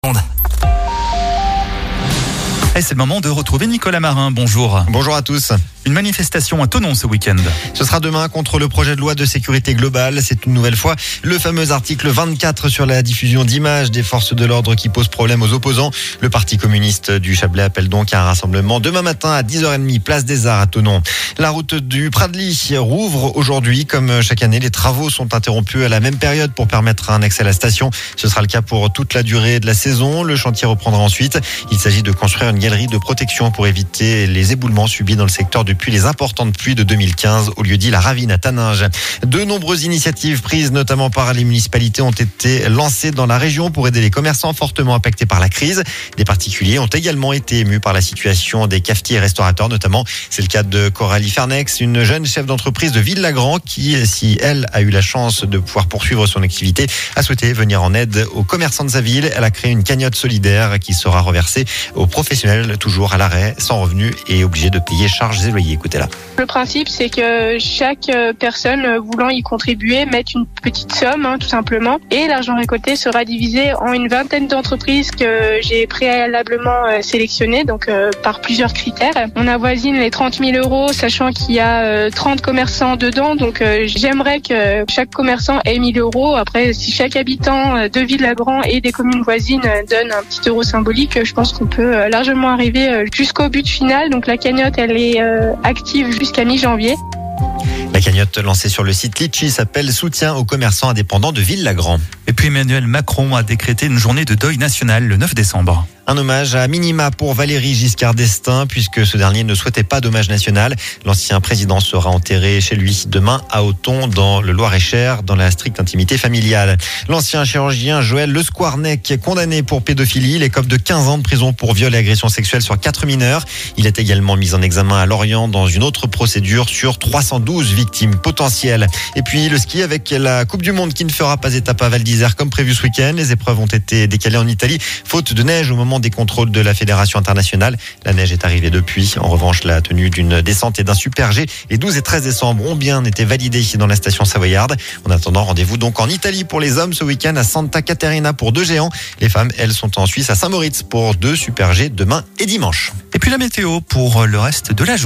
Et c'est le moment de retrouver Nicolas Marin. Bonjour. Bonjour à tous. Une manifestation à Thonon ce week-end. Ce sera demain contre le projet de loi de sécurité globale. C'est une nouvelle fois le fameux article 24 sur la diffusion d'images des forces de l'ordre qui pose problème aux opposants. Le Parti communiste du Chablais appelle donc à un rassemblement demain matin à 10h30, place des Arts à Thonon. La route du Pradly rouvre aujourd'hui. Comme chaque année, les travaux sont interrompus à la même période pour permettre un accès à la station. Ce sera le cas pour toute la durée de la saison. Le chantier reprendra ensuite. Il s'agit de construire une galerie de protection pour éviter les éboulements subis dans le secteur depuis les importantes pluies de 2015 au lieu-dit la Ravine à Taninges. De nombreuses initiatives prises notamment par les municipalités ont été lancées dans la région pour aider les commerçants fortement impactés par la crise. Des particuliers ont également été émus par la situation des cafetiers et restaurateurs notamment. C'est le cas de Coralie Fernex, une jeune chef d'entreprise de Ville-Lagrand qui, si elle a eu la chance de pouvoir poursuivre son activité, a souhaité venir en aide aux commerçants de sa ville. Elle a créé une cagnotte solidaire qui sera reversée aux professionnels toujours à l'arrêt, sans revenu et obligés de payer charges et loyers. Écoutez-la. Le principe, c'est que chaque personne voulant y contribuer mette une petite somme, tout simplement. Et l'argent récolté sera divisé en une vingtaine d'entreprises que j'ai préalablement sélectionnées, donc par plusieurs critères. On avoisine les 30 000 euros, sachant qu'il y a 30 commerçants dedans. Donc j'aimerais que chaque commerçant ait 1 000 euros. Après, si chaque habitant de Ville-Lagrand et des communes voisines donne un petit euro symbolique, je pense qu'on peut largement arriver jusqu'au but final. Donc la cagnotte, elle est active jusqu'à mi-janvier. La cagnotte lancée sur le site Litchi s'appelle Soutien aux commerçants indépendants de Ville-Lagrand. Et puis Emmanuel Macron a décrété une journée de deuil national le 9 décembre. Un hommage à minima pour Valéry Giscard d'Estaing puisque ce dernier ne souhaitait pas d'hommage national. L'ancien président sera enterré chez lui demain à Auton dans le Loir-et-Cher dans la stricte intimité familiale. L'ancien chirurgien Joël Le Squarnec condamné pour pédophilie. Il écope de 15 ans de prison pour viol et agression sexuelle sur 4 mineurs. Il est également mis en examen à Lorient dans une autre procédure sur 312 victimes potentielles. Et puis le ski avec la Coupe du Monde qui ne fera pas étape à Val d'Isère comme prévu ce week-end. Les épreuves ont été décalées en Italie faute de neige au moment des contrôles de la Fédération internationale. La neige est arrivée depuis. En revanche, la tenue d'une descente et d'un super G les 12 et 13 décembre ont bien été validées dans la station savoyarde. En attendant, rendez-vous donc en Italie pour les hommes ce week-end à Santa Caterina pour 2 géants. Les femmes, elles, sont en Suisse à Saint-Moritz pour 2 super G demain et dimanche. Et puis la météo pour le reste de la journée.